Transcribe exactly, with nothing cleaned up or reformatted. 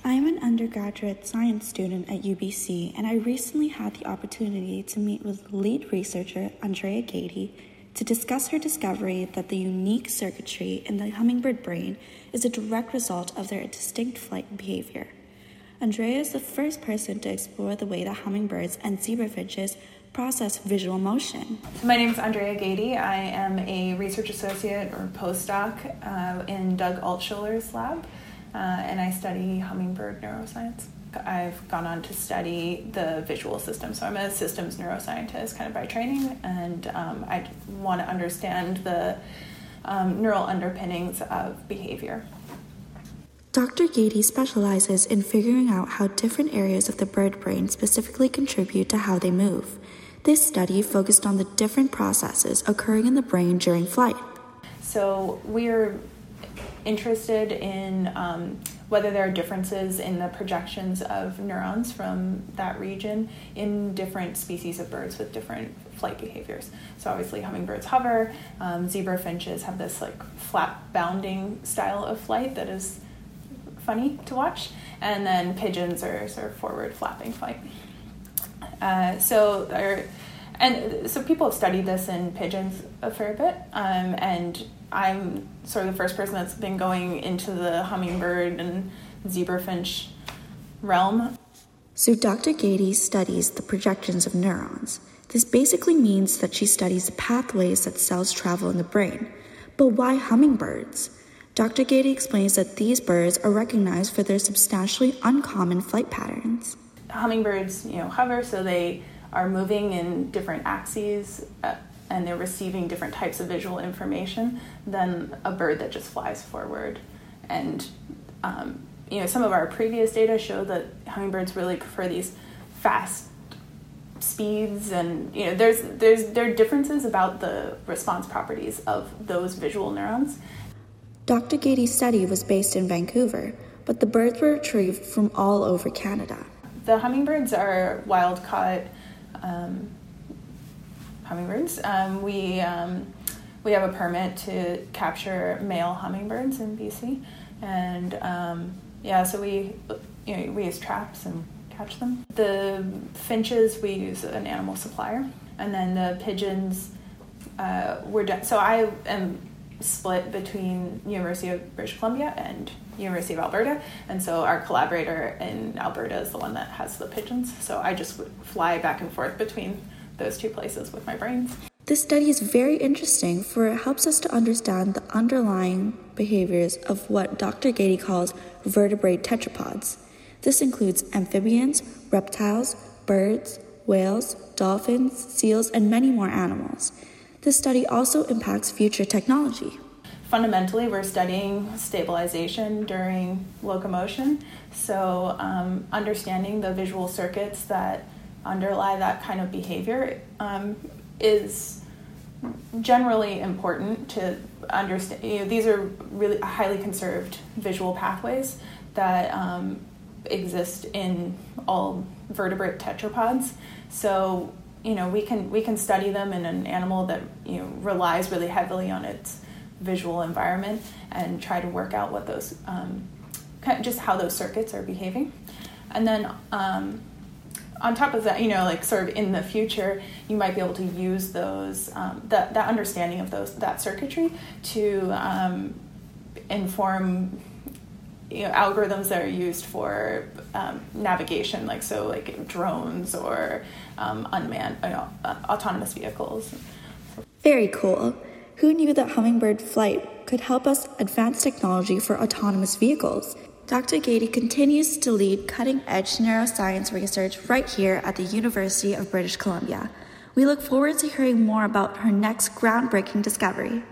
I am an undergraduate science student at U B C, and I recently had the opportunity to meet with lead researcher Andrea Gady to discuss her discovery that the unique circuitry in the hummingbird brain is a direct result of their distinct flight behavior. Andrea is the first person to explore the way that hummingbirds and zebrafinches process visual motion. My name is Andrea Gady. I am a research associate or postdoc uh, in Doug Altschuller's lab, uh, and I study hummingbird neuroscience. I've gone on to study the visual system, so I'm a systems neuroscientist kind of by training, and um, I want to understand the um, neural underpinnings of behavior. Doctor Gady specializes in figuring out how different areas of the bird brain specifically contribute to how they move. This study focused on the different processes occurring in the brain during flight. So we're interested in um, whether there are differences in the projections of neurons from that region in different species of birds with different flight behaviors. So obviously hummingbirds hover, um, zebra finches have this like flat bounding style of flight that is funny to watch, and then pigeons are sort of forward flapping flight. Uh, so there, and so people have studied this in pigeons a fair bit, um, and I'm sort of the first person that's been going into the hummingbird and zebrafinch realm. So Doctor Gady studies the projections of neurons. This basically means that she studies the pathways that cells travel in the brain. But why hummingbirds? Doctor Gady explains that these birds are recognized for their substantially uncommon flight patterns. Hummingbirds, you know, hover, so they are moving in different axes, uh, and they're receiving different types of visual information than a bird that just flies forward. And um, you know, some of our previous data show that hummingbirds really prefer these fast speeds, and you know, there's there's there are differences about the response properties of those visual neurons. Doctor Gady's study was based in Vancouver, but the birds were retrieved from all over Canada. The hummingbirds are wild-caught um, hummingbirds. Um, we um, we have a permit to capture male hummingbirds in B C, and um, yeah, so we you know we use traps and catch them. The finches, we use an animal supplier, and then the pigeons uh, we're done. So I am split between University of British Columbia and University of Alberta, and so our collaborator in Alberta is the one that has the pigeons, so I just fly back and forth between those two places with my brains. This study is very interesting, for it helps us to understand the underlying behaviors of what Doctor Gady calls vertebrate tetrapods. This includes amphibians, reptiles, birds, whales, dolphins, seals, and many more animals. This study also impacts future technology. Fundamentally, we're studying stabilization during locomotion, so um, understanding the visual circuits that underlie that kind of behavior um, is generally important to understand. You know, these are really highly conserved visual pathways that um, exist in all vertebrate tetrapods. So you know, we can we can study them in an animal that you know relies really heavily on its visual environment and try to work out what those um, kind of just how those circuits are behaving, and then um, on top of that, you know, like sort of in the future, you might be able to use those um, that that understanding of those that circuitry to um, inform you know algorithms that are used for um, navigation, like so like drones or um, unmanned you know, uh, autonomous vehicles. Very cool. Who knew that hummingbird flight could help us advance technology for autonomous vehicles? Doctor Gady continues to lead cutting-edge neuroscience research right here at the University of British Columbia. We look forward to hearing more about her next groundbreaking discovery.